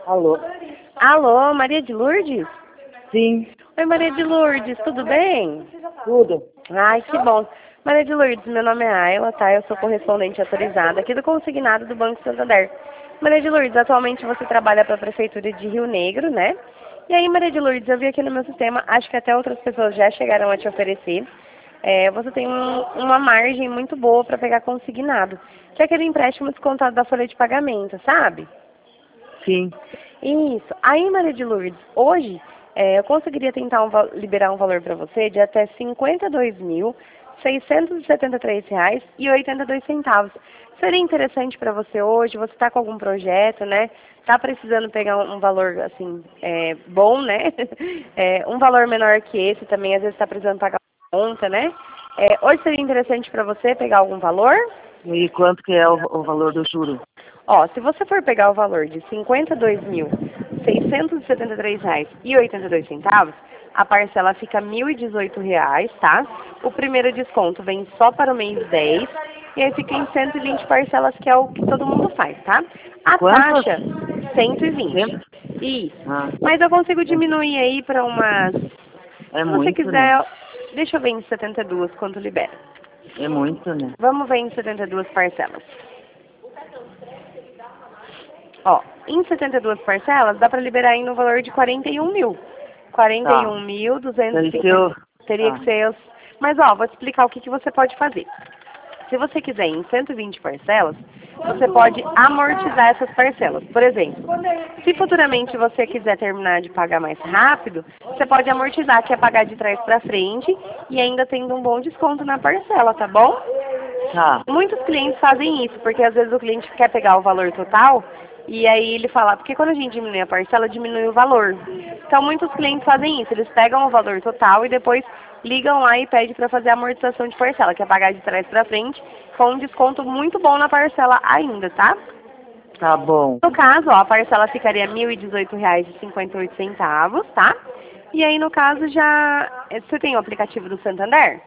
Alô? Alô, Maria de Lourdes? Sim, Oi, Maria de Lourdes, tudo bem? tudo. Ai, que bom. Maria de Lourdes, meu nome é Ayla, tá? Eu sou correspondente autorizada aqui do Consignado do Banco Santander. Maria de Lourdes, atualmente você trabalha para a Prefeitura de Rio Negro, né? E aí, Maria de Lourdes, eu vi aqui no meu sistema, acho que até outras pessoas já chegaram a te oferecer. Você tem uma margem muito boa para pegar consignado, que é aquele empréstimo descontado da folha de pagamento, sabe? Sim. Isso. Aí, Maria de Lourdes, hoje eu conseguiria tentar liberar um valor para você de até R$ 52.673,82. Seria interessante para você hoje? Você está com algum projeto, né? Está precisando pegar um valor, assim, bom, né? Um valor menor que esse também, às vezes está precisando pagar uma conta, né? Hoje seria interessante para você pegar algum valor? E quanto que é o valor do juro? Ó, se você for pegar o valor de R$ 52.673,82, a parcela fica R$ 1.018, tá? O primeiro desconto vem só para o mês 10 e aí fica em 120 parcelas, que é o que todo mundo faz, tá? A Quantas? taxa, 120. Sempre? Isso. Ah, Mas eu consigo diminuir aí para umas... é Se você muito, né? quiser, deixa eu ver em 72 quanto libera. É muito, né? Vamos ver em 72 parcelas. Ó, em 72 parcelas, dá para liberar aí no valor de 41 mil. Tá. Daí se 41.250. eu... Teria Tá. que ser os... Mas, ó, vou te explicar o que você pode fazer. Se você quiser em 120 parcelas, você pode amortizar essas parcelas. Por exemplo, se futuramente você quiser terminar de pagar mais rápido, você pode amortizar, que é pagar de trás para frente e ainda tendo um bom desconto na parcela, tá bom? Tá. Muitos clientes fazem isso, porque às vezes o cliente quer pegar o valor total e aí ele fala, porque quando a gente diminui a parcela, diminui o valor. Então muitos clientes fazem isso, eles pegam o valor total e depois ligam lá e pedem para fazer a amortização de parcela, que é pagar de trás para frente, com um desconto muito bom na parcela ainda, tá? Tá bom. No caso, ó, a parcela ficaria R$ 1.018,58, tá? E aí no caso já... Você tem o aplicativo do Santander?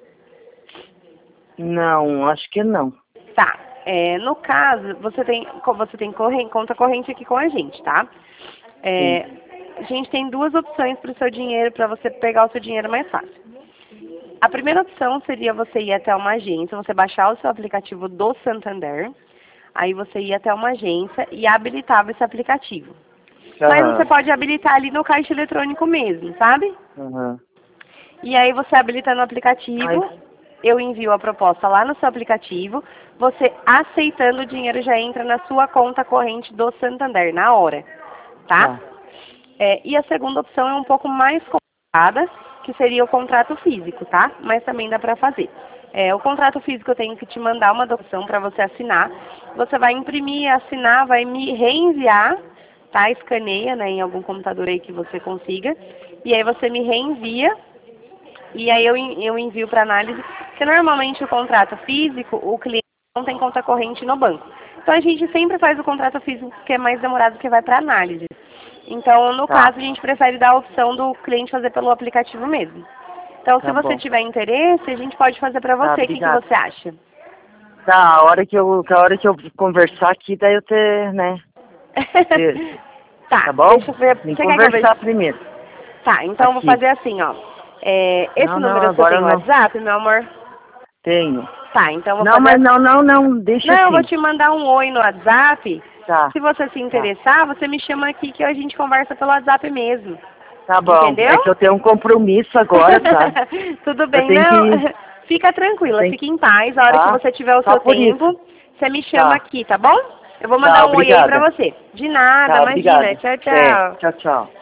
Não, acho que não. Tá. No caso, você tem conta corrente aqui com a gente, tá? Sim. A gente tem duas opções para o seu dinheiro, para você pegar o seu dinheiro mais fácil. A primeira opção seria você ir até uma agência, você baixar o seu aplicativo do Santander, aí você ir até uma agência e habilitava esse aplicativo. Mas você Aham. pode habilitar ali no caixa eletrônico mesmo, sabe? Aham. E aí você habilita no aplicativo, Ai, eu envio a proposta lá no seu aplicativo, você aceitando o dinheiro já entra na sua conta corrente do Santander, na hora, tá? tá. E a segunda opção é um pouco mais complicada, que seria o contrato físico, tá? Mas também dá para fazer. O contrato físico eu tenho que te mandar uma documentação para você assinar. Você vai imprimir, assinar, vai me reenviar, tá? Escaneia, né, em algum computador aí que você consiga. E aí você me reenvia e aí eu envio para análise, porque normalmente o contrato físico, o cliente não tem conta corrente no banco. Então a gente sempre faz o contrato físico, que é mais demorado, que vai para análise. Então, no Tá. caso, a gente prefere dar a opção do cliente fazer pelo aplicativo mesmo. Então, se Tá você bom. tiver interesse, a gente pode fazer para Tá, você. O que obrigado. você acha? Tá, a hora que eu conversar aqui, daí eu ter, né? Ter, Tá, tá bom? deixa eu ver. Tem que Você quer que eu veja? conversar primeiro. Tá, então eu vou Aqui. fazer assim, ó. Esse Não, não, número você agora tem eu não WhatsApp, meu amor? tenho. Tá, então eu vou Não, fazer mas assim. não, deixa Não, eu vou assim. te mandar um oi no WhatsApp. Tá, Se você se tá. interessar, você me chama aqui que a gente conversa pelo WhatsApp mesmo. Tá bom. Entendeu? É que eu tenho um compromisso agora, tá? Tudo Eu bem, tenho não. que. Fica Eu tranquila, tenho fique que. em paz. A hora que Tá? você tiver o Só seu por isso. tempo, você me chama Tá. aqui, tá bom? Eu vou Tá, mandar um oi aí pra obrigada. você. De nada, Tá, imagina. obrigada. Tchau, É, tchau. tchau, tchau.